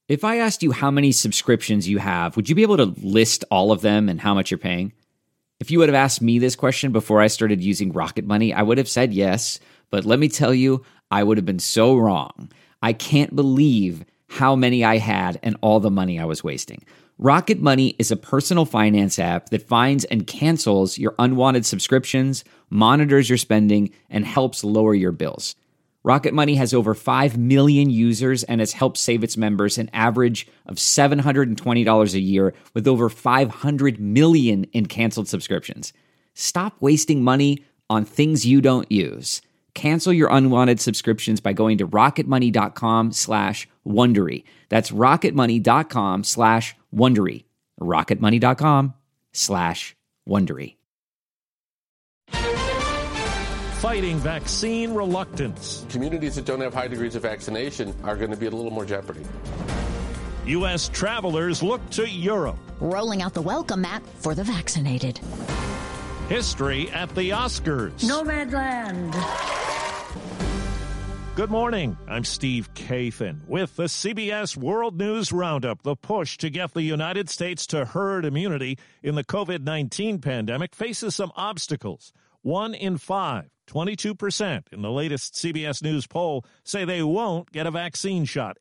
If I asked you how many subscriptions you have, would you be able to list all of them and how much you're paying? If you would have asked me this question before I started using Rocket Money, I would have said yes, but let me tell you, I would have been so wrong. I can't believe how many I had and all the money I was wasting. Rocket Money is a personal finance app that finds and cancels your unwanted subscriptions, monitors your spending, and helps lower your bills. Rocket Money has over 5 million users and has helped save its members an average of $720 a year with over 500 million in canceled subscriptions. Stop wasting money on things you don't use. Cancel your unwanted subscriptions by going to rocketmoney.com/Wondery. That's rocketmoney.com/Wondery. rocketmoney.com/Wondery. Fighting vaccine reluctance. Communities that don't have high degrees of vaccination are going to be at a little more jeopardy. U.S. travelers look to Europe. Rolling out the welcome mat for the vaccinated. History at the Oscars. Nomadland. Good morning. I'm Steve Kathan with the CBS World News Roundup. The push to get the United States to herd immunity in the COVID-19 pandemic faces some obstacles. 1 in 5, 22% in the latest CBS News poll say they won't get a vaccine shot.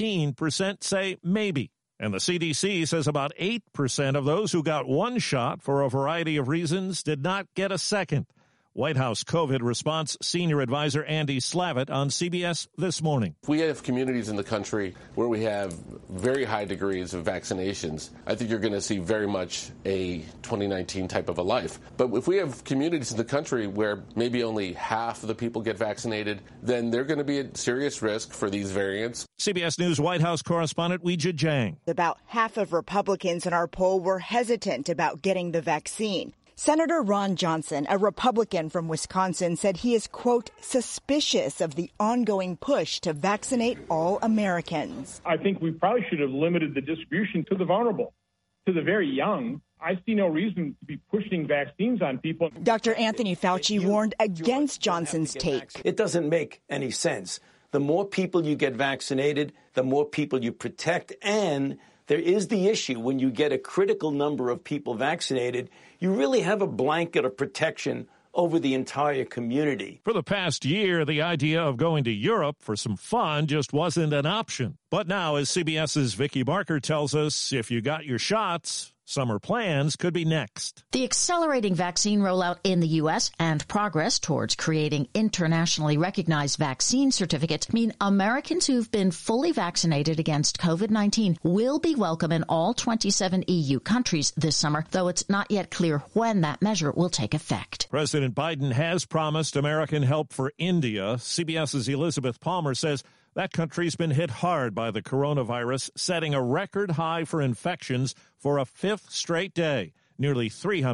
18% say maybe. And the CDC says about 8% of those who got one shot for a variety of reasons did not get a second. White House COVID response senior advisor Andy Slavitt on CBS This Morning. If we have communities in the country where we have very high degrees of vaccinations, I think you're going to see very much a 2019 type of a life. But if we have communities in the country where maybe only half of the people get vaccinated, then they're going to be at serious risk for these variants. CBS News White House correspondent Weijia Jiang. About half of Republicans in our poll were hesitant about getting the vaccine. Senator Ron Johnson, a Republican from Wisconsin, said he is, quote, suspicious of the ongoing push to vaccinate all Americans. I think we probably should have limited the distribution to the vulnerable, to the very young. I see no reason to be pushing vaccines on people. Dr. Anthony Fauci warned against Johnson's take. It doesn't make any sense. The more people you get vaccinated, the more people you protect. And there is the issue when you get a critical number of people vaccinated, you really have a blanket of protection over the entire community. For the past year, the idea of going to Europe for some fun just wasn't an option. But now, as CBS's Vicki Barker tells us, if you got your shots, summer plans could be next. The accelerating vaccine rollout in the U.S. and progress towards creating internationally recognized vaccine certificates mean Americans who've been fully vaccinated against COVID-19 will be welcome in all 27 EU countries this summer, though it's not yet clear when that measure will take effect. President Biden has promised American help for India. CBS's Elizabeth Palmer says that country's been hit hard by the coronavirus, setting a record high for infections for a fifth straight day, nearly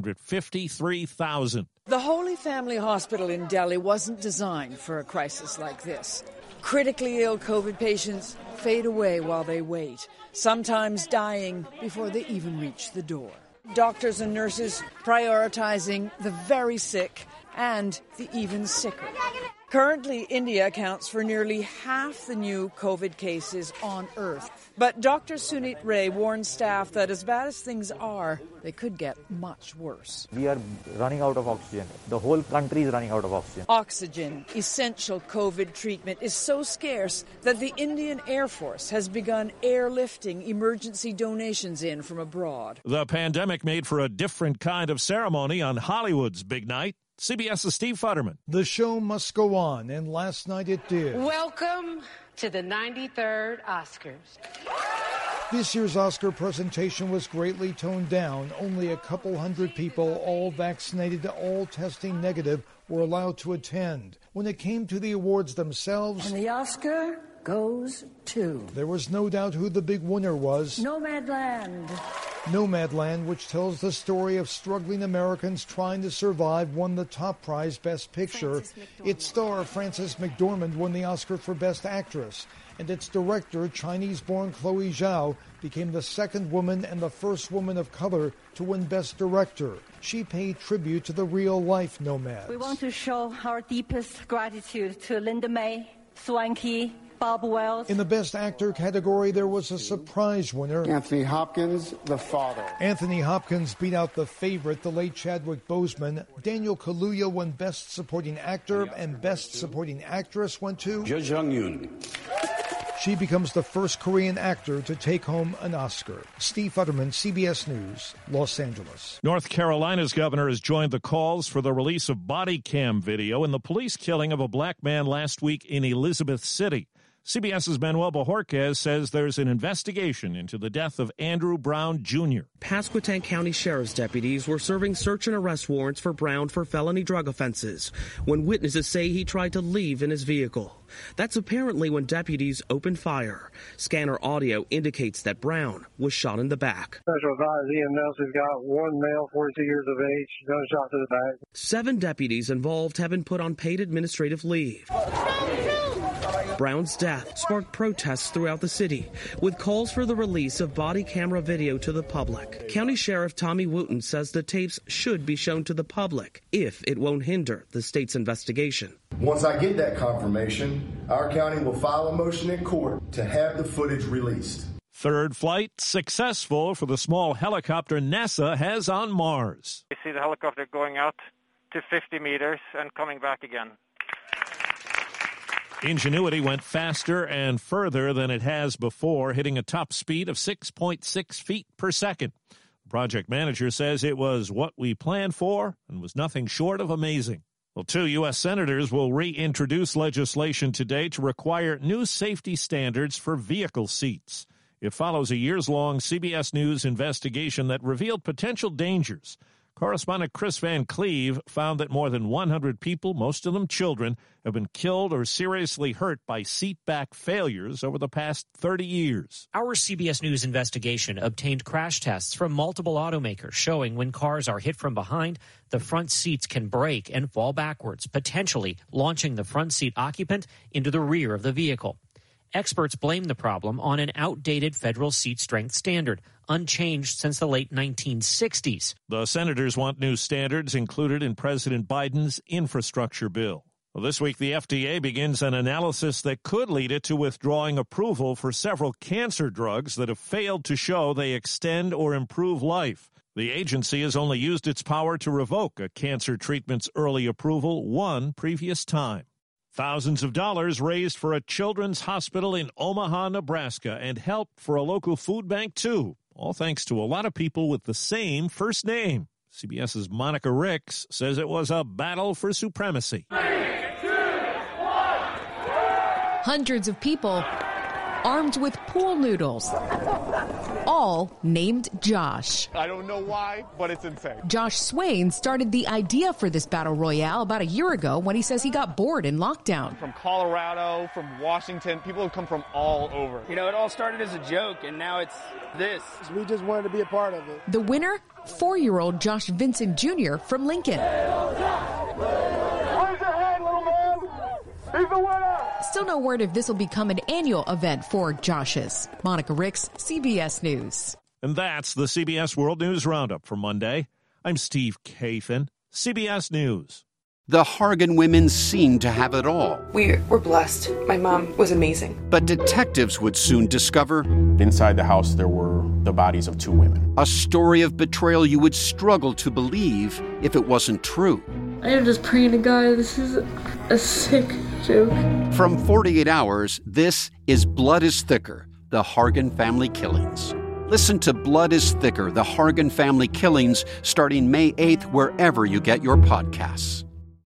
353,000. The Holy Family Hospital in Delhi wasn't designed for a crisis like this. Critically ill COVID patients fade away while they wait, sometimes dying before they even reach the door. Doctors and nurses prioritizing the very sick and the even sicker. Currently, India accounts for nearly half the new COVID cases on Earth. But Dr. Sunit Ray warns staff that as bad as things are, they could get much worse. We are running out of oxygen. The whole country is running out of oxygen. Oxygen, essential COVID treatment, is so scarce that the Indian Air Force has begun airlifting emergency donations in from abroad. The pandemic made for a different kind of ceremony on Hollywood's big night. CBS's Steve Futterman. The show must go on, and last night it did. Welcome to the 93rd Oscars. This year's Oscar presentation was greatly toned down. Only a couple hundred people, all vaccinated, all testing negative, were allowed to attend. When it came to the awards themselves, and the Oscar goes to... there was no doubt who the big winner was. Nomadland. Nomadland, which tells the story of struggling Americans trying to survive, won the top prize, Best Picture. Its star, Frances McDormand, won the Oscar for Best Actress. And its director, Chinese-born Chloe Zhao, became the second woman and the first woman of color to win Best Director. She paid tribute to the real-life nomads. We want to show our deepest gratitude to Linda May, Swanky, Bob Wells. In the Best Actor category, there was a surprise winner. Anthony Hopkins, The Father. Anthony Hopkins beat out the favorite, the late Chadwick Boseman. Daniel Kaluuya won Best Supporting Actor, and Best Supporting Actress went to Jo Jung-yoon. She becomes the first Korean actor to take home an Oscar. Steve Futterman, CBS News, Los Angeles. North Carolina's governor has joined the calls for the release of body cam video in the police killing of a black man last week in Elizabeth City. CBS's Manuel Bojorquez says there's an investigation into the death of Andrew Brown Jr. Pasquotank County Sheriff's deputies were serving search and arrest warrants for Brown for felony drug offenses when witnesses say he tried to leave in his vehicle. That's apparently when deputies opened fire. Scanner audio indicates that Brown was shot in the back. Special advisor Ian Nelson's got one male, 42 years of age, gunshot to the back. 7 deputies involved have been put on paid administrative leave. Brown's death sparked protests throughout the city, with calls for the release of body camera video to the public. County Sheriff Tommy Wooten says the tapes should be shown to the public if it won't hinder the state's investigation. Once I get that confirmation, our county will file a motion in court to have the footage released. Third flight successful for the small helicopter NASA has on Mars. We see the helicopter going out to 50 meters and coming back again. Ingenuity went faster and further than it has before, hitting a top speed of 6.6 feet per second. The project manager says it was what we planned for and was nothing short of amazing. Well, 2 U.S. senators will reintroduce legislation today to require new safety standards for vehicle seats. It follows a years-long CBS News investigation that revealed potential dangers. Correspondent Chris Van Cleve found that more than 100 people, most of them children, have been killed or seriously hurt by seatback failures over the past 30 years. Our CBS News investigation obtained crash tests from multiple automakers showing when cars are hit from behind, the front seats can break and fall backwards, potentially launching the front seat occupant into the rear of the vehicle. Experts blame the problem on an outdated federal seat strength standard, unchanged since the late 1960s. The senators want new standards included in President Biden's infrastructure bill. Well, this week, the FDA begins an analysis that could lead it to withdrawing approval for several cancer drugs that have failed to show they extend or improve life. The agency has only used its power to revoke a cancer treatment's early approval one previous time. Thousands of dollars raised for a children's hospital in Omaha, Nebraska, and help for a local food bank, too. All thanks to a lot of people with the same first name. CBS's Monica Ricks says it was a battle for supremacy. 3, 2, 1. Hundreds of people armed with pool noodles, all named Josh. I don't know why, but it's insane. Josh Swain started the idea for this battle royale about a year ago when he says he got bored in lockdown. From Colorado, from Washington, people have come from all over. You know, it all started as a joke, and now it's this. We just wanted to be a part of it. The winner, 4-year-old Josh Vincent Jr. from Lincoln. Raise your hand, little man. He's the winner. Still no word if this will become an annual event for Josh's. Monica Ricks, CBS News. And that's the CBS World News Roundup for Monday. I'm Steve Kathan, CBS News. The Hargan women seemed to have it all. We were blessed. My mom was amazing. But detectives would soon discover... inside the house, there were the bodies of 2 women. A story of betrayal you would struggle to believe if it wasn't true. I am just praying to God, this is a sick joke. From 48 Hours, this is Blood is Thicker, the Hargan family killings. Listen to Blood is Thicker, the Hargan family killings, starting May 8th, wherever you get your podcasts.